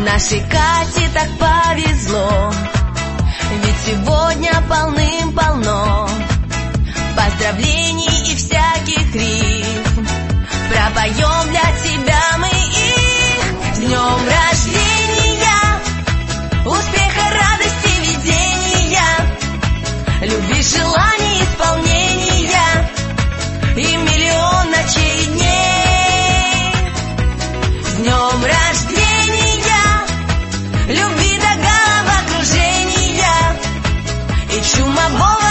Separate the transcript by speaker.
Speaker 1: Нашей Кате так повезло, ведь сегодня полным-полно поздравлений и всяких рифм. Пропоем для тебя мы их. С днем рождения, успеха, радости, видения, любви, желаний, исполнения и миллион ночей и дней. С днем рождения, любви до головокружения и чума,